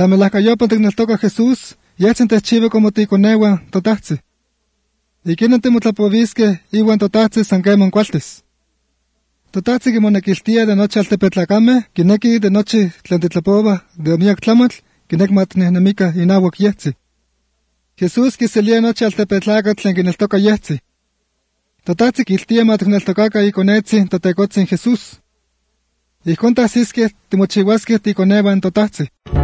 Tlamelajkayopa ticneltoka Jesús, yehtzin techchiva como ticoneua totahzi. Iquinon timotlapovisque iwan totahzi san quemon cualtis. Totahzi quimonekiltia de noche altepetlacameh, quineki de noche tlen titlapova de miak tlamatl, quineki matnehnemica inauak yehtzi. Jesús quiselia noche altepetlaca tlen quineltoka yehtzi. Totahzi quiltia maticneltocaca iconetzi totecotzin Jesús. Ijkon tahsisque timochihuasque ticoneua en totahzi.